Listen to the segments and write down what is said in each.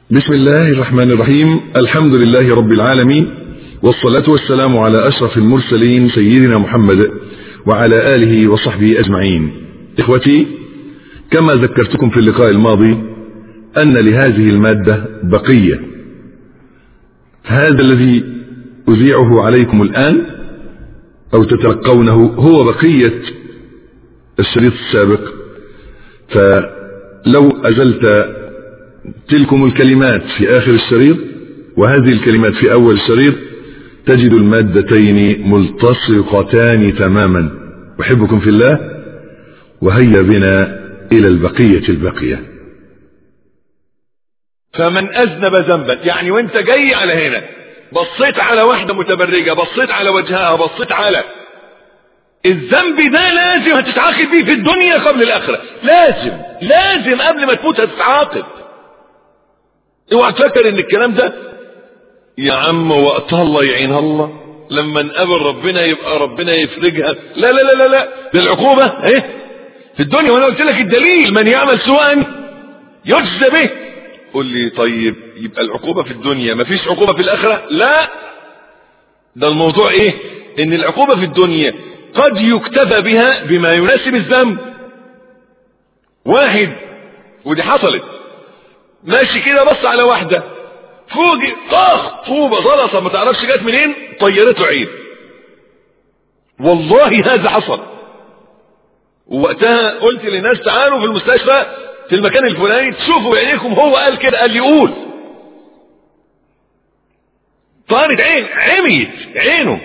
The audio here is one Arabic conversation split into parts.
بسم الله الرحمن الرحيم. الحمد لله رب العالمين، والصلاة والسلام على أشرف المرسلين سيدنا محمد وعلى آله وصحبه أجمعين. إخوتي، كما ذكرتكم في اللقاء الماضي أن لهذه المادة بقية. هذا الذي أذيعه عليكم الآن أو تتلقونه هو بقية الشريط السابق، فلو أزلت تلكم الكلمات في آخر الشريط وهذه الكلمات في أول الشريط تجد المادتين ملتصقتان تماما. أحبكم في الله، وهيا بنا إلى البقية الباقية. فمن أذنب ذنبا، يعني وانت جاي على هنا بصيت على واحدة متبرجة، بصيت على وجهها، بصيت على الذنب ده، لازم هتتعاقب بيه في الدنيا قبل الآخرة. لازم قبل ما تموت هتتعاقب. اوعى تفكر ان الكلام ده يا عم وقتها الله يعينها الله لما نقابل ربنا يبقى ربنا يفرجها. لا لا لا لا، ده العقوبة ايه في الدنيا. وانا قلت لك الدليل: من يعمل سوءا يجزى به. قل لي طيب يبقى العقوبة في الدنيا مفيش عقوبة في الآخرة؟ لا، ده الموضوع ايه؟ ان العقوبة في الدنيا قد يكتفى بها بما يناسب الذنب. واحد، ودي حصلت، ماشي كده بص على واحدة فوجئ طوبة زلطة ما تعرفش جت منين طيرته عين. والله هذا حصل. ووقتها قلت للناس تعالوا في المستشفى في المكان الفلاني تشوفوا بعينيكم. هو قال كده، قال لي قول. طارت عميت عينه.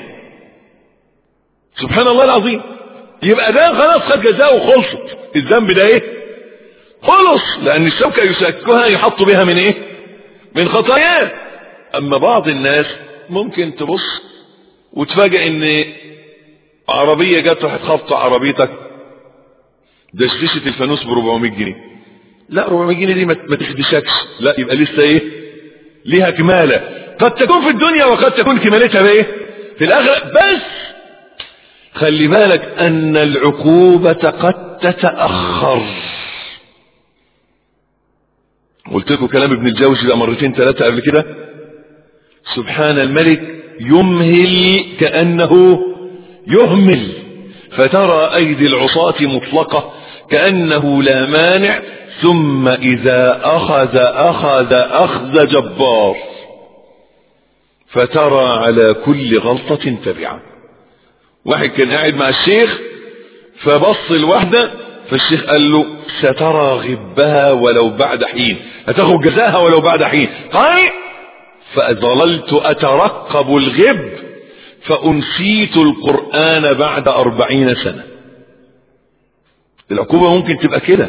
سبحان الله العظيم. يبقى ده خلاص خد جزاءه وخلصت. الذنب ده ايه؟ خلص، لأن الشوكة يسكها يحط بها من ايه؟ من خطاياه. اما بعض الناس ممكن تبص وتفاجئ ان عربية جت راحت خبطة عربيتك دشدشت الفانوس ب 400 جنيه. لا، 400 جنيه دي ما تخدشكش، لا، يبقى لسه ايه؟ ليها كمالة. قد تكون في الدنيا وقد تكون كمالتها بايه؟ في الآخرة. بس خلي بالك ان العقوبة قد تتأخر. قلت لكم كلام ابن الجوزي ده مرتين ثلاثة قبل كده. سبحان الملك يمهل كأنه يهمل، فترى أيدي العصاة مطلقة كأنه لا مانع، ثم إذا أخذ جبار، فترى على كل غلطة تبعة. واحد كان قاعد مع الشيخ فبص الواحدة، فالشيخ قال له سترى غبها ولو بعد حين، هتاخد جزاها ولو بعد حين. قال فظللت أترقب الغب فأنسيت القرآن بعد 40 سنة. العقوبة ممكن تبقى كده.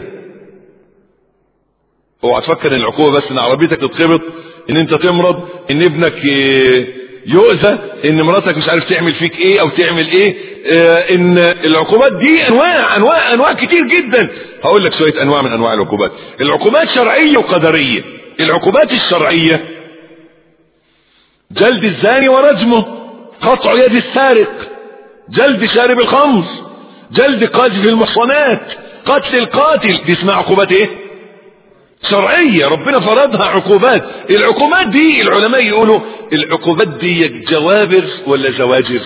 اوعى تفكر ان العقوبة بس ان عربيتك تتخبط، ان انت تمرض، ان ابنك يؤذى، ان مراتك مش عارف تعمل فيك ايه او تعمل ايه. ان العقوبات دي انواع كتير جدا. هقول لك شوية انواع من انواع العقوبات. العقوبات شرعية وقدرية. العقوبات الشرعية: جلد الزاني ورجمه، قطع يد السارق، جلد شارب الخمر، جلد قاذف المحصنات، قتل القاتل. دي اسمها عقوبات ايه؟ شرعية، ربنا فرضها عقوبات. العقوبات دي العلماء يقولوا العقوبات دي جوابر ولا زواجر.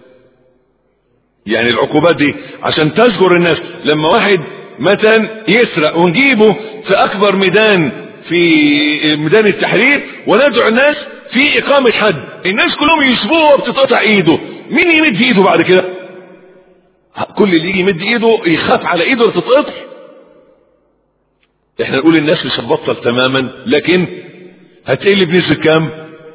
يعني العقوبات دي عشان تزجر الناس. لما واحد مثلا يسرق ونجيبه في اكبر ميدان، في ميدان التحرير، وندعو الناس في اقامة حد، الناس كلهم يشبوه وبتتقطع ايده، مين يمد ايده بعد كده؟ كل اللي يجي يمد ايده يخاف على ايده تتقطع. احنا نقول الناس مش هتبطل تماما، لكن هتقل بنسبة كام؟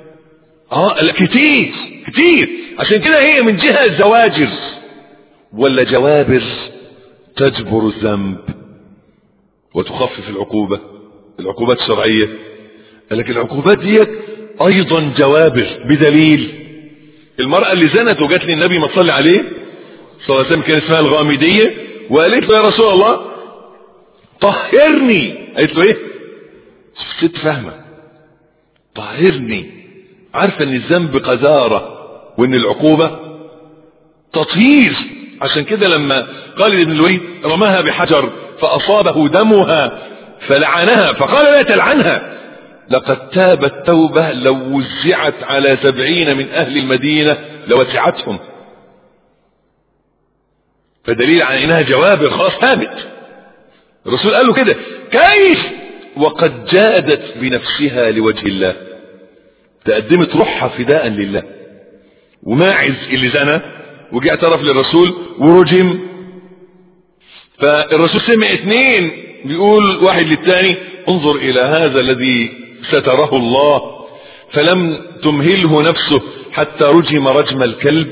كتير. عشان كده هي من جهة الزواجر ولا جوابر تجبر الذنب وتخفف العقوبة. العقوبات الشرعية، لكن العقوبات دي ايضا جوابر. بدليل المرأة اللي زنت وجات للنبي ما صلى عليه صلى الله عليه وسلم، كان اسمها الغامدية، وقالت له يا رسول الله طهرني. قالت له ايه؟ ست فاهمة طهرني، عارفة ان الذنب قذارة وان العقوبة تطهير. عشان كده لما قال ابن الوليد رماها بحجر فأصابه دمها فلعنها، فقال لا تلعنها، لقد تابت توبة لو وزعت على 70 من أهل المدينة لوسعتهم. فدليل على انها جوابر خلاص ثابت. الرسول قال له كده كيف وقد جادت بنفسها لوجه الله، تقدمت روحها فداء لله. وماعز اللي زنى وجاء اعترف للرسول ورجم، فالرسول سمع 2 بيقول واحد للثاني انظر الى هذا الذي ستره الله، فلم تمهله نفسه حتى رجم رجم الكلب.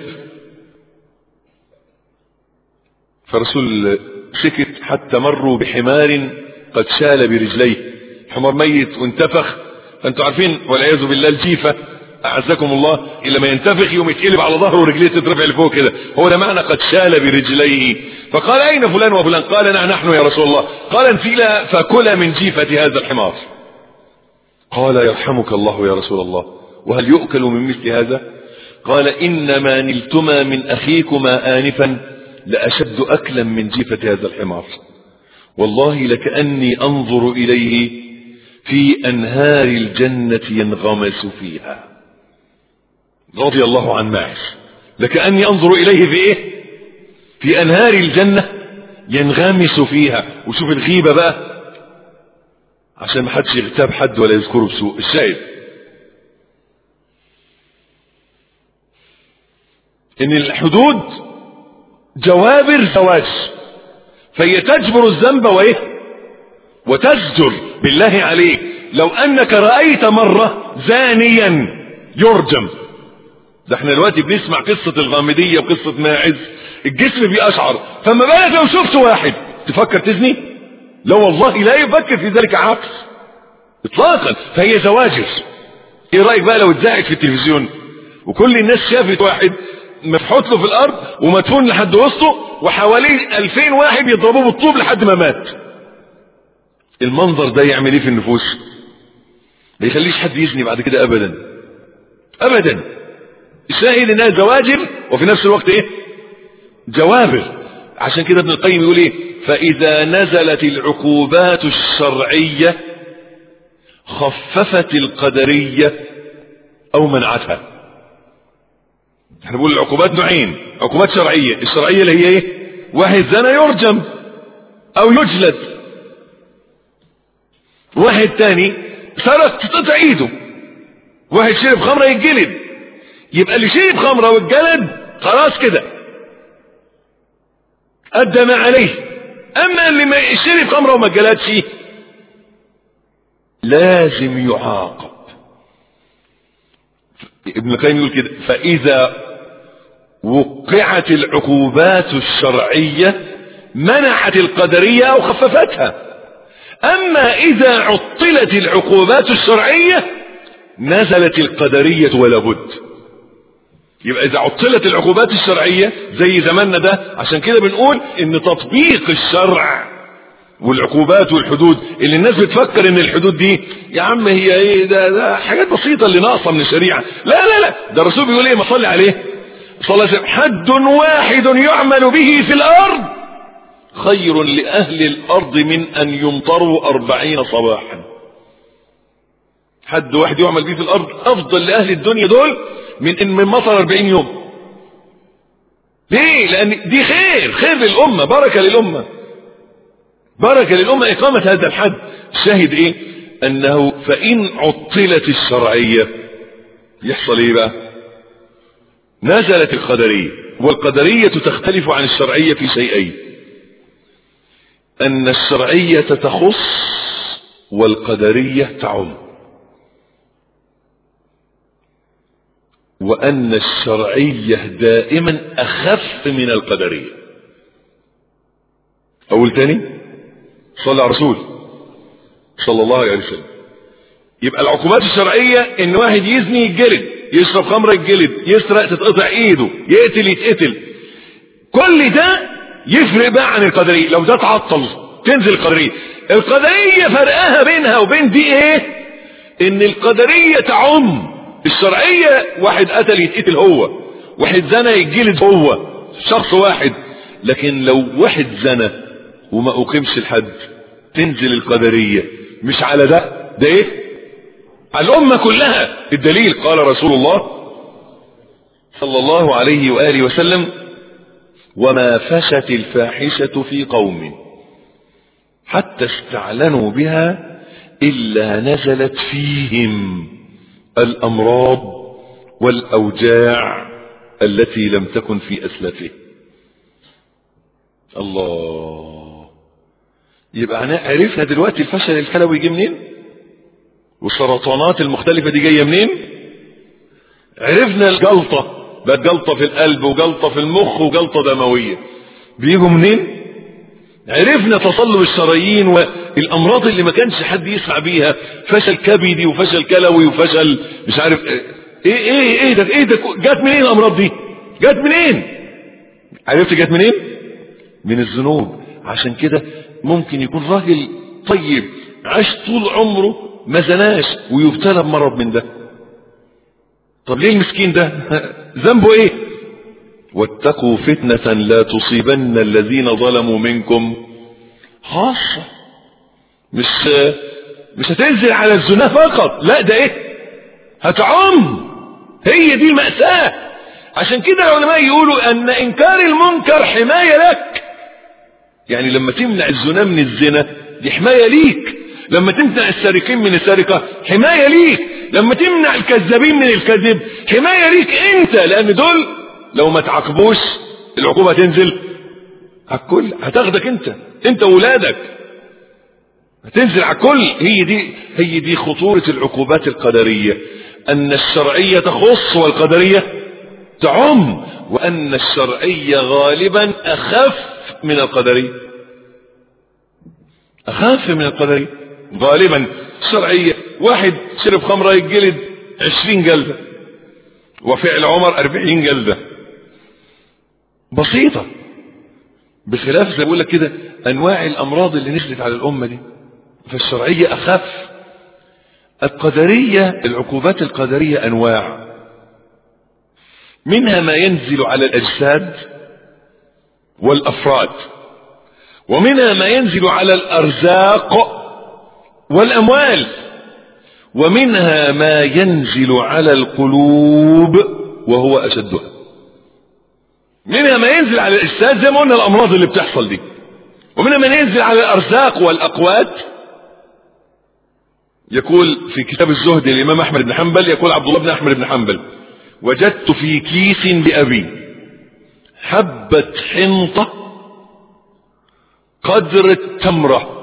فالرسول سكت حتى مروا بحمار قد شال برجليه، حمار ميت وانتفخ. فانتوا عارفين والعياذ بالله الجيفة اعزكم الله الا ما ينتفخ يوم يتقلب على ظهره ورجليه تترفع لفوق كده، هو ده معنى قد شال برجليه. فقال اين فلان وفلان؟ قال نحن يا رسول الله. قال انزلا فكلا من جيفة هذا الحمار. قال يرحمك الله يا رسول الله، وهل يؤكل من مثل هذا؟ قال انما نلتما من اخيكما انفا لاشد اكلا من جيفة هذا الحمار، والله لكأني انظر اليه في انهار الجنة ينغمس فيها. رضي الله عن ماعز، لكأني انظر اليه في ايه؟ في انهار الجنة ينغمس فيها. وشوف الغيبة بقى عشان ما حدش يغتاب حد ولا يذكره بسوء. الشاهد ان الحدود جوابر زواج، فهي تجبر الذنب وايه وتزجر. بالله عليك لو انك رأيت مرة زانيا يرجم، ده احنا دلوقتي بنسمع قصة الغامدية وقصة ماعز الجسم بيقشعر، فما بالك لو شفت واحد تفكر تزني؟ لا والله لا يفكر في ذلك عكس اطلاقا. فهي زواجر. ايه رأيك بقى لو اتذاعت في التلفزيون وكل الناس شافت واحد مفحوط له في الارض ومدفون لحد وسطه وحواليه 2000 واحد يضربوه بالطوب لحد ما مات؟ المنظر ده يعمل ايه في النفوس؟ ما يخليش حد يزني بعد كده ابدا ابدا. الشاهد انها زواجر وفي نفس الوقت ايه؟ جوابر. عشان كده ابن القيم يقول ايه؟ فاذا نزلت العقوبات الشرعية خففت القدرية او منعتها. احنا بنقول العقوبات نوعين، عقوبات شرعية. الشرعية اللي هي ايه؟ واحد زنا يرجم او يجلد، واحد تاني سرق تقطع ايده، واحد شرب خمرة يتجلد. يبقى اللي شرب خمرة والجلد خلاص كده ادى ما عليه. اما اللي ما شرب خمرة وما اتجلدش لازم يعاقب. ابن القيم يقول كده فاذا وقعت العقوبات الشرعية منعت القدرية او خففتها. اما اذا عطلت العقوبات الشرعية نزلت القدرية ولا بد. يبقى اذا عطلت العقوبات الشرعية زي زماننا ده، عشان كده بنقول ان تطبيق الشرع والعقوبات والحدود اللي الناس بتفكر ان الحدود دي يا عم هي ايه ده حاجات بسيطة اللي ناقصة من الشريعة. لا لا لا، ده الرسول بيقول ايه؟ ما صلي عليه صلى الله عليه وسلم حد واحد يعمل به في الارض خير لأهل الأرض من أن يمطروا 40 صباحا. حد واحد يعمل به في الأرض أفضل لأهل الدنيا دول من مطر 40 يوم. ليه؟ لأن دي خير للأمة، بركة للأمة، بركة للأمة إقامة هذا الحد. الشاهد إيه؟ أنه فإن عطلت الشرعية يحصل إيه بقى؟ نزلت القدرية. والقدرية تختلف عن الشرعية في شيئين: أن الشرعية تخص والقدرية تعم، وأن الشرعية دائما أخف من القدرية. أول تاني صلى على رسول صلى الله عليه وسلم. يبقى العقوبات الشرعية إن واحد يزني يتجلد، يشرب خمرة يتجلد، يسرق تتقطع إيده، يقتل يتقتل. كل ده يفرق بقى عن القدرية. لو ده تعطل تنزل القدرية. القدرية فرقها بينها وبين دي ايه؟ ان القدرية تعم. الشرعية واحد قتل يتقتل هو، واحد زنى يتجلد هو، شخص واحد. لكن لو واحد زنى وما اقيمش الحد تنزل القدرية. مش على ده ايه؟ على الأمة كلها. الدليل قال رسول الله صلى الله عليه وآله وسلم: وما فشت الفاحشة في قوم حتى استعلنوا بها إلا نزلت فيهم الأمراض والأوجاع التي لم تكن في أسلافه. الله. يبقى عرفنا دلوقتي الفشل الكلوي جه منين، والسرطانات المختلفة دي جاية منين. عرفنا الجلطة، بقت جلطة في القلب وجلطة في المخ وجلطة دموية، بيجوا منين؟ عرفنا تصلب الشرايين والأمراض اللي ما كانش حد يسمع بيها، فشل كبدي وفشل كلوي وفشل مش عارف ايه ده جات منين الأمراض دي؟ جات منين؟ عرفت جات منين؟ من الذنوب. عشان كده ممكن يكون راجل طيب عاش طول عمره ما زناش ويبتلى بمرض من ده. طب ليه المسكين ده ذنبه ايه؟ واتقوا فتنة لا تصيبن الذين ظلموا منكم خاصة. مش هتنزل على الزنا فقط، لا ده ايه، هتعم. هي دي المأساة. عشان كده العلماء يقولوا ان انكار المنكر حماية لك. يعني لما تمنع الزنا من الزنا دي حماية ليك، لما تمنع السارقين من السرقة حماية ليك، لما تمنع الكذابين من الكذب حماية ليك انت، لان دول لو ما تعاقبوش العقوبة تنزل على الكل، هتاخدك انت وولادك، هتنزل على الكل. هي دي خطورة العقوبات القدرية، ان الشرعية تخص والقدرية تعم، وان الشرعية غالبا اخف من القدرية، اخف من القدرية غالبا. الشرعية واحد شرب خمرة يتجلد 20 جلدة، وفعل عمر 40 جلدة، بسيطة. بخلاف زي بقول لك كده انواع الامراض اللي نزلت على الامة دي، فالشرعية اخف. القدرية، العقوبات القدرية انواع، منها ما ينزل على الاجساد والافراد، ومنها ما ينزل على الارزاق والاموال، ومنها ما ينزل على القلوب وهو اشدها. منها ما ينزل على الاجساد زي ما قلنا الامراض اللي بتحصل دي، ومنها ما ينزل على الارزاق والاقوات. يقول في كتاب الزهد الامام احمد بن حنبل، يقول عبد الله بن احمد بن حنبل: وجدت في كيس لابي حبة حنطة قدر التمرة.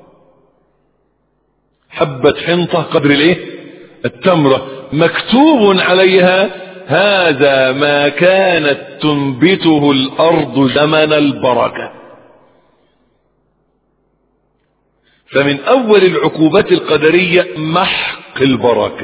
حبة حنطة قدر الايه؟ التمرة، مكتوب عليها: هذا ما كانت تنبته الارض زمن البركة. فمن اول العقوبات القدرية محق البركة.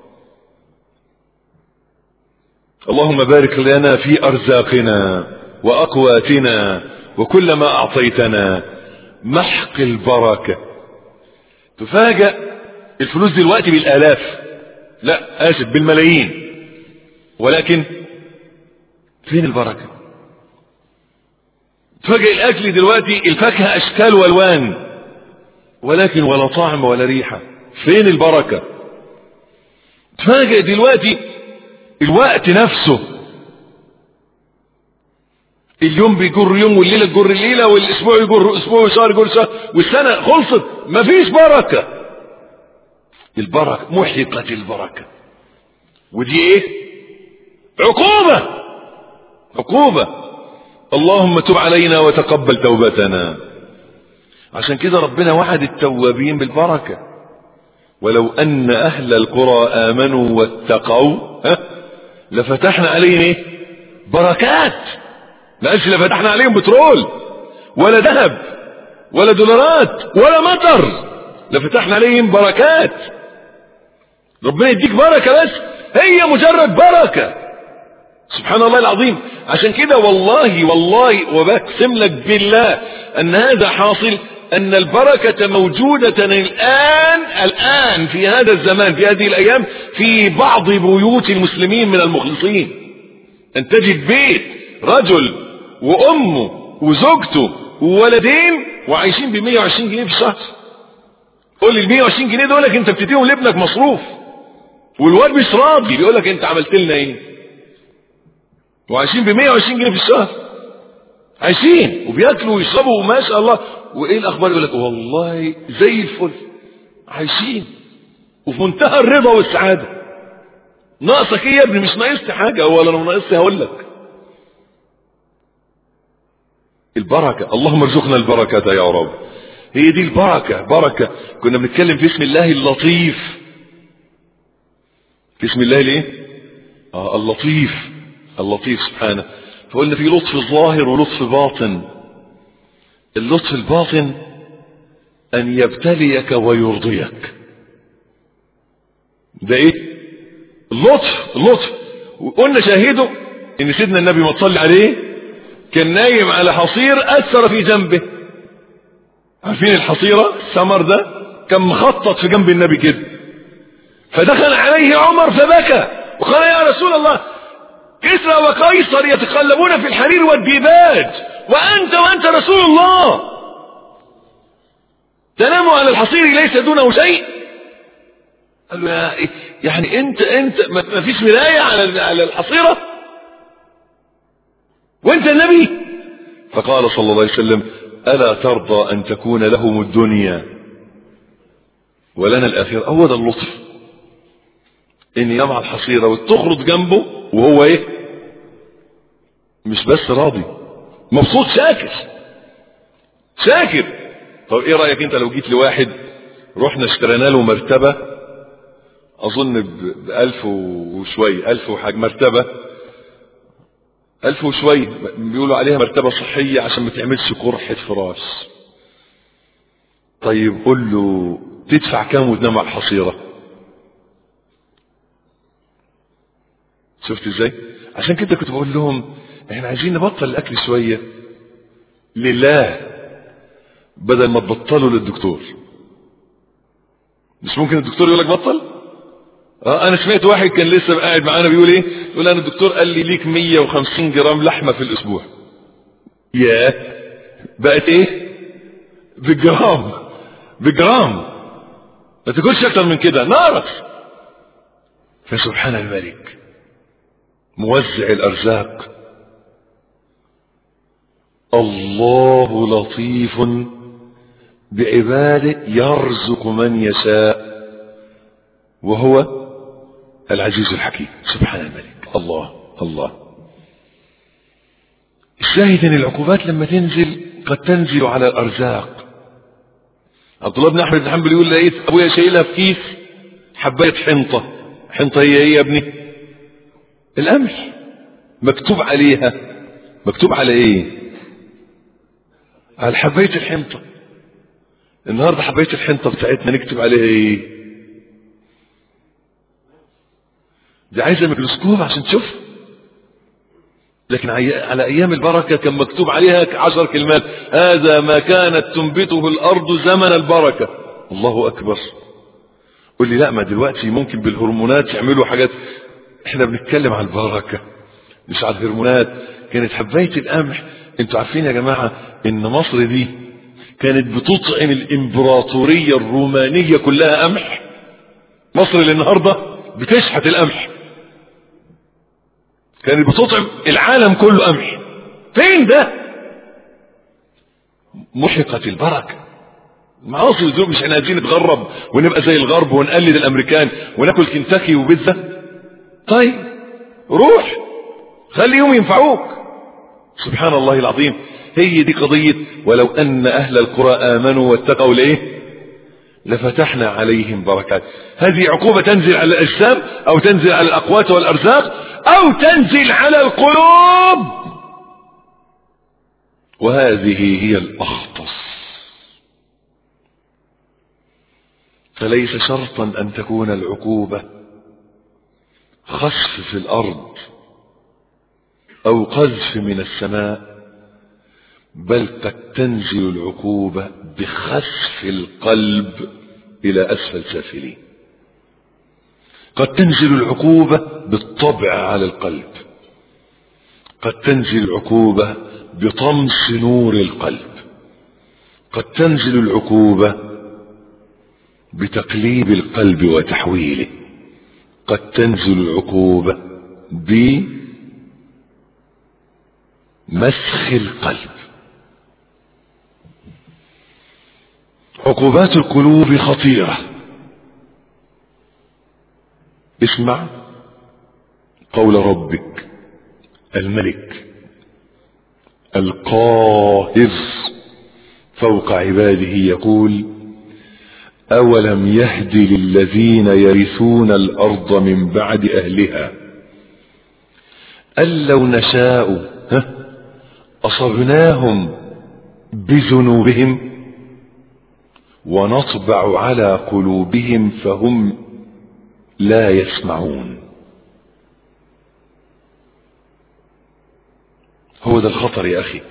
اللهم بارك لنا في ارزاقنا واقواتنا وكل ما اعطيتنا. محق البركة. تفاجأ الفلوس دلوقتي بالالاف، لا اسف بالملايين، ولكن فين البركة؟ تفاجأ الاكل دلوقتي الفاكهة اشكال والوان، ولكن ولا طعم ولا ريحة، فين البركة؟ تفاجأ دلوقتي الوقت نفسه، اليوم بيجر يوم والليلة تجر الليلة والاسبوع يجر اسبوع والشهر يجر شهر والسنة خلصت، مفيش بركة. البركة محقت البركة، ودي ايه؟ عقوبة. اللهم تب علينا وتقبل توبتنا. عشان كده ربنا وعد التوابين بالبركة: ولو ان اهل القرى امنوا واتقوا لفتحنا عليهم ايه؟ بركات. ما قالش لفتحنا عليهم بترول ولا ذهب ولا دولارات ولا مطر، لفتحنا عليهم بركات. ربنا يديك بركة، بس هي مجرد بركة. سبحان الله العظيم. عشان كده والله وبقسم لك بالله ان هذا حاصل، ان البركة موجودة الان في هذا الزمان، في هذه الايام، في بعض بيوت المسلمين من المخلصين. ان تجد بيت رجل وامه وزوجته وولدين وعايشين ب120 جنيه في الشهر. قول لي ال120 جنيه دولك انت بتديهم لابنك مصروف، والواد مش راضي، بيقول لك انت عملت لنا ايه؟ وعايشين ب 120 جنيه في الشهر، عايشين وبياكلوا ويشربوا وما شاء الله، وايه الاخبار؟ يقول لك والله زي الفل، عايشين وفي منتهى الرضا والسعاده. ناقصك ايه يا ابني؟ مش ناقصتي حاجه، ولا لو ناقصتي هقول لك. البركه، اللهم ارزقنا البركه يا رب. هي دي البركه، بركه. كنا بنتكلم في اسم الله اللطيف. في اسم الله ليه؟ اللطيف، اللطيف سبحانه. فقلنا في لطف ظاهر ولطف باطن. اللطف الباطن ان يبتليك ويرضيك، ده ايه؟ اللطف. وقلنا شاهده ان سيدنا النبي ما تصلي عليه كان نايم على حصير اثر في جنبه. عارفين الحصيرة السمر ده؟ كان مخطط في جنب النبي كده، فدخل عليه عمر فبكى وقال يا رسول الله كسرى وقيصر يتقلبون في الحرير والديباج، وانت رسول الله تنام على الحصير ليس دونه شيء. قال له يعني انت ما فيش مراية على الحصيرة وانت النبي؟ فقال صلى الله عليه وسلم ألا ترضى أن تكون لهم الدنيا ولنا الآخرة؟ هو ده اللطف، إن ينام على الحصيرة وتخرج جنبه وهو إيه؟ مش بس راضي، مبسوط، شاكر. طب إيه رأيك أنت لو جيت لواحد رحنا اشترينا له مرتبة أظن ب1000 وشوية، 1000 وحاجة، مرتبة 1000 وشوية، بيقولوا عليها مرتبة صحية عشان ما تعملش قرحة فراش. طيب قول له تدفع كام وتنام على الحصيرة؟ شفت ازاي؟ عشان كده كنت بقول لهم احنا عايزين نبطل الاكل شوية لله بدل ما تبطلوا للدكتور. مش ممكن الدكتور يقول لك بطل؟ انا سمعت واحد كان لسه قاعد معانا بيقول ايه، يقول انا الدكتور قال لي ليك 150 جرام لحمة في الاسبوع. ياه، بقت ايه؟ بالجرام، ما تاكلش اكتر من كده، نارك. فسبحان الملك موزع الارزاق. الله لطيف بعباده يرزق من يشاء وهو العزيز الحكيم. سبحان الملك. الله. الشاهد ان العقوبات لما تنزل قد تنزل على الارزاق. عبد الله بن احمد بن حنبل يقول لقيت ابويا شايلها في كيس حبايه حنطه هي ايه يا ابني؟ القمح. مكتوب عليها، مكتوب على ايه؟ على حبايه الحنطه. النهارده حبايه الحنطه بتاعتنا نكتب عليها ايه؟ دي عايزه ميكروسكوب عشان تشوف. لكن على ايام البركه كان مكتوب عليها 10 كلمات: هذا ما كانت تنبته الارض زمن البركه. الله اكبر. قول لي لا، ما دلوقتي ممكن بالهرمونات يعملوا حاجات. احنا بنتكلم عن البركه مش على الهرمونات. كانت حبايه القمح، انتوا عارفين يا جماعه ان مصر دي كانت بتطعم الامبراطوريه الرومانيه كلها قمح. مصر اللي النهارده بتشحت القمح كانت بتطعم العالم كله قمح. فين ده؟ محقت البركه. معاصي الذنوب. مش احنا عايزين نتغرب ونبقى زي الغرب ونقلد الامريكان وناكل كنتاكي وبيتزا؟ طيب روح خليهم ينفعوك. سبحان الله العظيم. هي دي قضية ولو أن أهل القرى آمنوا واتقوا ليه لفتحنا عليهم بركات. هذه عقوبة تنزل على الأجسام أو تنزل على الأقوات والأرزاق أو تنزل على القلوب، وهذه هي الأخطس. فليس شرطا أن تكون العقوبة خسف في الأرض أو قذف من السماء، بل قد تنزل العقوبة بخسف القلب إلى أسفل سافلين. قد تنزل العقوبة بالطبع على القلب، قد تنزل العقوبة بطمس نور القلب، قد تنزل العقوبة بتقليب القلب وتحويله، قد تنزل العقوبة بمسخ القلب. عقوبات القلوب خطيرة. اسمع قول ربك الملك القاهر فوق عباده يقول: أولم يهد للذين يرثون الأرض من بعد أهلها أن لو نشاء أصبناهم بذنوبهم ونطبع على قلوبهم فهم لا يسمعون. هو ده الخطر يا أخي،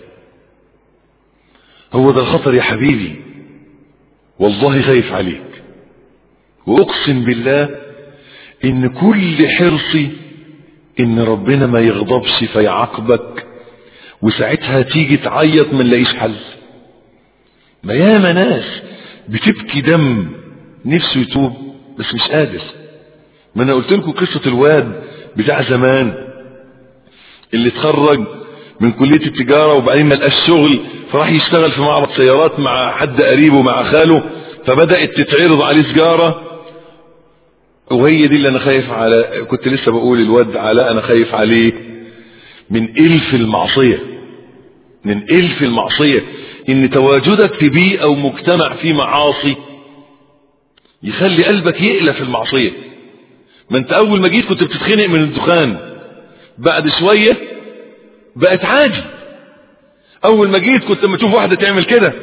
هو ده الخطر يا حبيبي. والله خايف عليك، وأقسم بالله إن كل حرصي إن ربنا ما يغضبش فيعاقبك وساعتها تيجي تعيط ما نلاقيش حل. ما ياما ناس بتبكي دم نفسه يتوب بس مش قادر. ما انا قلت لكم قصة الواد بتاع زمان اللي اتخرج من كلية التجارة وبعدين ما لقاش شغل فراح يشتغل في معرض سيارات مع حد قريبه مع خاله، فبدأت تتعرض عليه سجارة. وهي دي اللي انا خايف على، كنت لسه بقول الواد علاء انا خايف عليه من إلف المعصية، من إلف المعصية. ان تواجدك في بيئة او مجتمع فيه معاصي يخلي قلبك يقلى في المعصية. ما انت اول ما جيت كنت بتتخنق من الدخان، بعد شوية بقت عادي. اول ما جيت كنت لما تشوف واحدة تعمل كده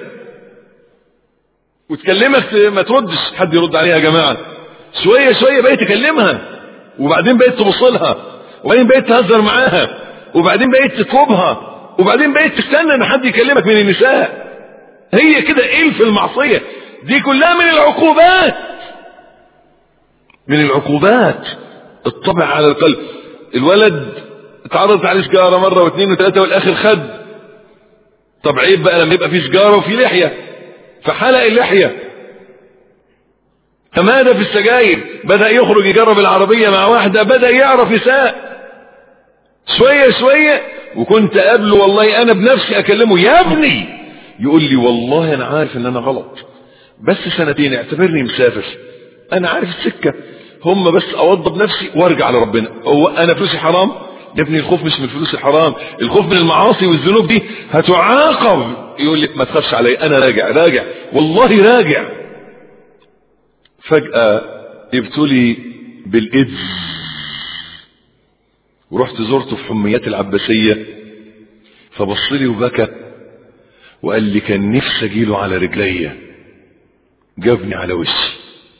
وتكلمك ما تردش، حد يرد عليها يا جماعة، شوية شوية بقيت تكلمها، وبعدين بقيت تبصلها، وبعدين بقيت تهزر معاها، وبعدين بقيت تطلبها، وبعدين بقيت تستنى ان حد يكلمك من النساء. هي كده إلف المعصية دي كلها من العقوبات، من العقوبات. الطبع على القلب. الولد اتعرضت عليه سجارة مرة واثنين وثلاثة والاخر خد. طب عيب بقى لما يبقى في سجارة وفي لحية، فحلق اللحية. تمادى في السجاير، بدأ يخرج يجرب العربية مع واحدة، بدأ يعرف يساق شوية شوية. وكنت قبله والله انا بنفسي اكلمه: يا ابني، يقول لي والله انا عارف ان انا غلط بس سنتين اعتبرني مسافر، انا عارف السكة، هم بس اوضب نفسي وارجع لربنا. هو انا فلوسي حرام؟ يا ابني الخوف مش من الفلوس الحرام، الخوف من المعاصي والذنوب دي هتعاقب. يقول لك ما تخافش علي، انا راجع والله راجع. فجأة ابتلي بالايدز ورحت زرته في حميات العباسية، فبصلي وبكى وقال لي كان نفسي اجيله على رجليا، جابني على وشي.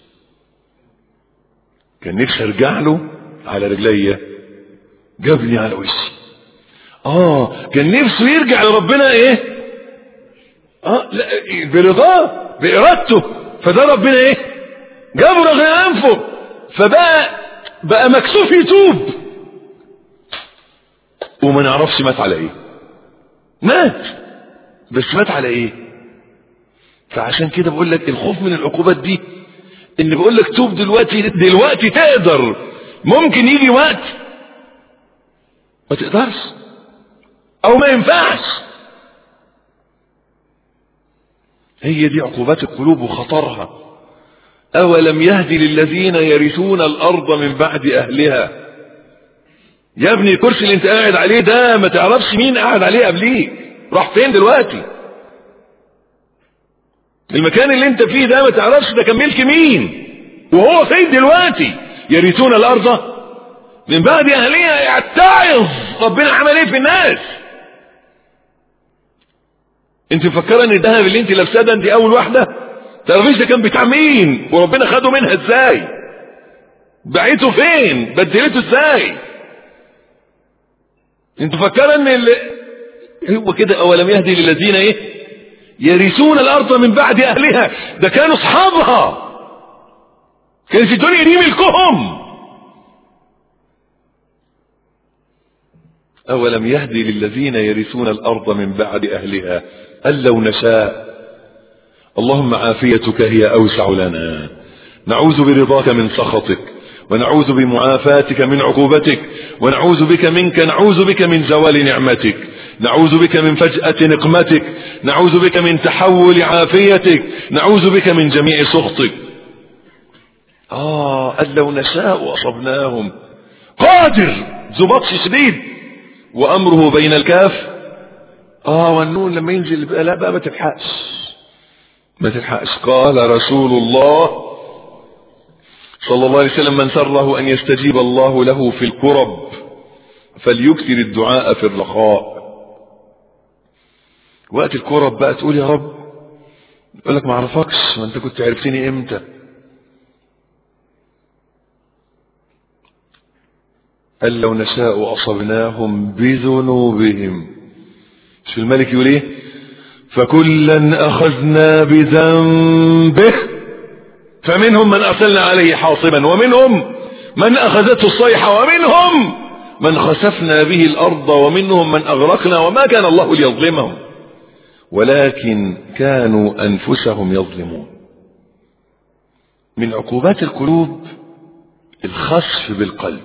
كان نفسي ارجع له على رجليا، جابني على وشي. كان نفسه يرجع لربنا ايه؟ لا، برضاه بإرادته. فده ربنا ايه؟ جابه رغم انفه، فبقى مكسوف يتوب. وما نعرفش مات على ايه. مات، بس مات على ايه؟ فعشان كده بقول لك الخوف من العقوبات دي، ان بقول لك توب دلوقتي تقدر، ممكن يجي وقت ما تقدرش او ما ينفعش. هي دي عقوبات القلوب وخطرها. أولم يهدي للذين يرثون الأرض من بعد أهلها. يا ابني الكرسي اللي انت قاعد عليه ده ما تعرفش مين قاعد عليه قبليك، راح فين دلوقتي. المكان اللي انت فيه ده ما تعرفش ده كان ملك مين وهو فين دلوقتي. يرثون الأرض من بعد أهلها، يتعظ ربنا عمل ايه في الناس. انت مفكره ان الذهب اللي انت لابساه ده انت اول واحده؟ تعرفيش ده كان بتاع مين وربنا خده منها ازاي، بعته فين، بدلته ازاي. انت مفكره ان هو كده. اولم يهدي للذين ايه؟ يرثون الارض من بعد اهلها. ده كانوا اصحابها، كانت الدنيا دي ملكهم. أولم يهدي للذين يرثون الأرض من بعد أهلها أن لو نشاء. اللهم عافيتك هي أوسع لنا، نعوذ برضاك من سخطك ونعوذ بمعافاتك من عقوبتك، ونعوذ بك منك، نعوذ بك من زوال نعمتك، نعوذ بك من فجأة نقمتك، نعوذ بك من تحول عافيتك، نعوذ بك من جميع سخطك. قال لو نشاء أصبناهم. قادر ذو بطش شديد، وأمره بين الكاف والنون لما ينزل لا بقى ما تلحقش. قال رسول الله صلى الله عليه وسلم: من سره أن يستجيب الله له في الكرب فليكثر الدعاء في الرخاء. وقت الكرب بقى تقول يا رب، يقول لك ما اعرفكش، ما انت كنت عرفتني امتى. قال لو نشاء أصبناهم بذنوبهم. شو الملك يقول ايه؟ فكلا أخذنا بذنبه فمنهم من أرسلنا عليه حاصبا، ومنهم من أخذته الصيحة، ومنهم من خسفنا به الأرض، ومنهم من أغرقنا، وما كان الله ليظلمهم ولكن كانوا أنفسهم يظلمون. من عقوبات القلوب الخسف بالقلب.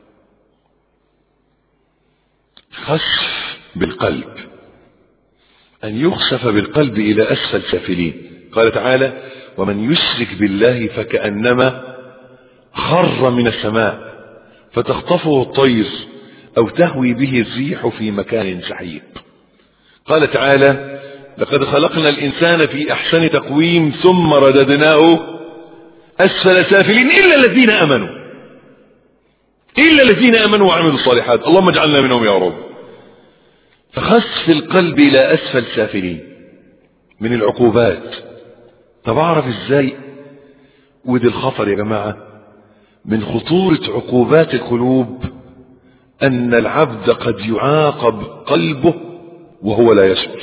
خسف بالقلب، أن يخسف بالقلب إلى أسفل سافلين. قال تعالى: ومن يشرك بالله فكأنما خر من السماء فتخطفه الطير أو تهوي به الريح في مكان سحيق. قال تعالى: لقد خلقنا الإنسان في أحسن تقويم ثم رددناه أسفل سافلين إلا الذين آمنوا وعملوا الصالحات، اللهم اجعلنا منهم يا رب. فخسف القلب إلى أسفل سافلين من العقوبات. طب أعرف إزاي؟ ودي الخطر يا جماعة من خطورة عقوبات القلوب، أن العبد قد يعاقب قلبه وهو لا يشعر.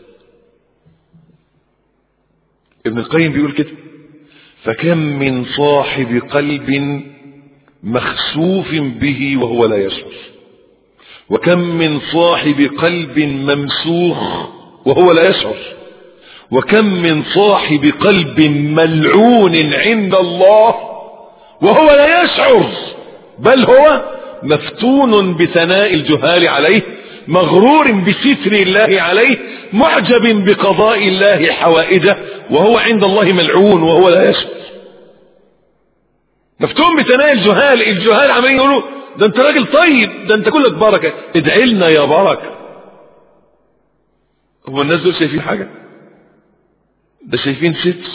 ابن القيم بيقول كده: فكم من صاحب قلب مخسوف به وهو لا يشعر، وكم من صاحب قلب ممسوخ وهو لا يشعر، وكم من صاحب قلب ملعون عند الله وهو لا يشعر، بل هو مفتون بثناء الجهال عليه، مغرور بستر الله عليه، معجب بقضاء الله حوائجه، وهو عند الله ملعون وهو لا يشعر. مفتون بثناء الجهال عمالين يقولوا ده انت راجل طيب، ده انت كلك بركة، ادعي لنا يا بركة. هو الناس دول شايفين حاجة؟ ده شايفين ستر.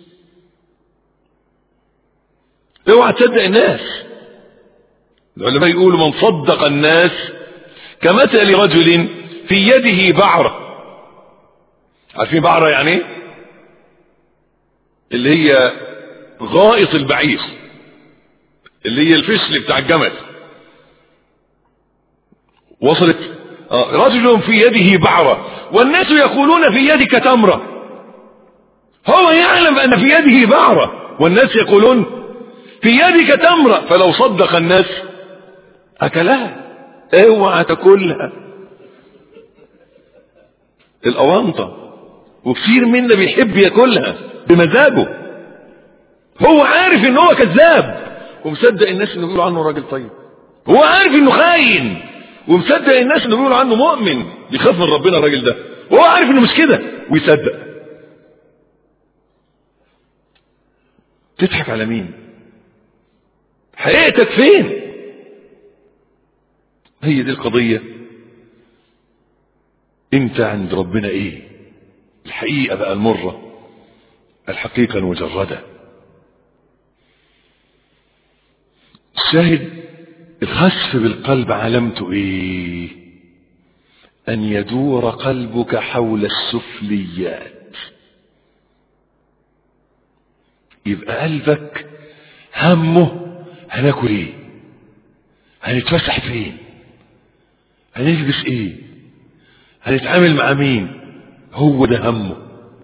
اوعى تصدق الناس. العلماء يقولوا: من صدق الناس كمثل رجل في يده بعرة. عارفين بعرة يعني ايه؟ اللي هي غائط البعير، اللي هي الفشل بتاع الجمل. وصلت؟ رجل في يده بعرة والناس يقولون في يدك تمرة. هو يعلم أن في يده بعرة والناس يقولون في يدك تمرة، فلو صدق الناس أكلها. اوعى تاكلها الأوانطة، وكثير منا بيحب ياكلها بمزاجه. هو عارف ان هو كذاب ومصدق الناس انه بيقولوا عنه راجل طيب. هو عارف انه خاين ومصدق الناس انه بيقولوا عنه مؤمن بيخاف من ربنا الراجل ده، وهو عارف انه مش كده ويصدق. تضحك على مين؟ حقيقتك فين؟ هي دي القضية. انت عند ربنا ايه؟ الحقيقة بقى المرة، الحقيقة المجردة. الشاهد الخسف بالقلب علامته ايه؟ ان يدور قلبك حول السفليات. يبقى قلبك همه هناكل ايه، هنتفسح فين، هنلبس ايه، هنتعامل مع مين. هو ده همه.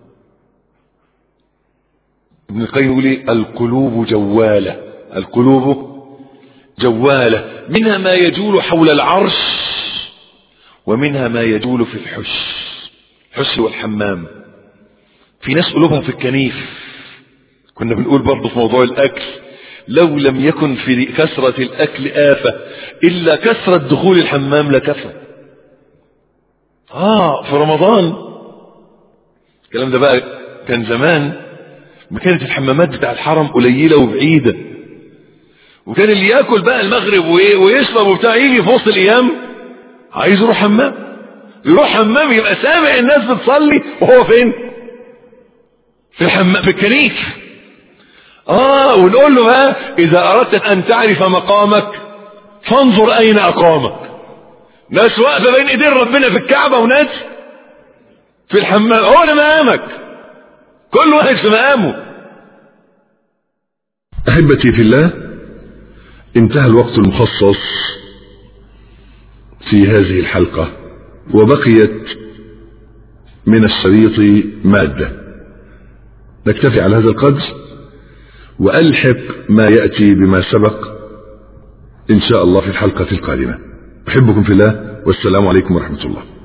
ابن القيم يقول ايه؟ القلوب جوالة. القلوب جوالة، منها ما يجول حول العرش ومنها ما يجول في الحش والحمام. في ناس قلوبها في الكنيف. كنا بنقول برضه في موضوع الاكل، لو لم يكن في كثرة الأكل آفة إلا كثرة دخول الحمام لكثرة. في رمضان الكلام ده بقى كان زمان، ما كانت الحمامات بتاع الحرم قليلة وبعيدة، وكان اللي ياكل بقى المغرب ويشرب وبتاع يجي في وسط الأيام عايز يروح حمام، يبقى سامع الناس بتصلي وهو فين؟ في الحمام، في الكنيس. ونقول له بقى إذا أردت أن تعرف مقامك فانظر أين أقامك. ناس واقفة بين إيدين ربنا في الكعبة وناس في الحمام. هو ده مقامك، كل واحد في مقامه. أحبتي في الله، انتهى الوقت المخصص في هذه الحلقة، وبقيت من الشريط مادة. نكتفي على هذا القدر وألحق ما يأتي بما سبق إن شاء الله في الحلقة القادمة. أحبكم في الله، والسلام عليكم ورحمة الله.